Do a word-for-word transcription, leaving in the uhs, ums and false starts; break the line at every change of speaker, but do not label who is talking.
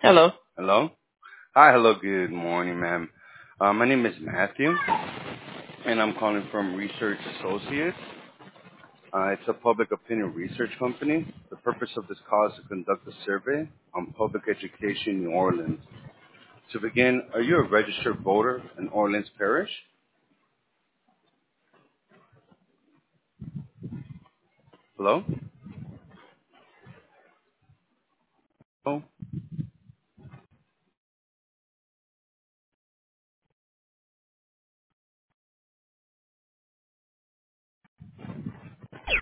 Hello.
Hello? Hi, hello, good morning, ma'am. Uh, my name is Matthew, and I'm calling from Research Associates. Uh, it's a public opinion research company. The purpose of this call is to conduct a survey on public education in New Orleans. To begin, are you a registered voter in Orleans Parish? Hello? Oh.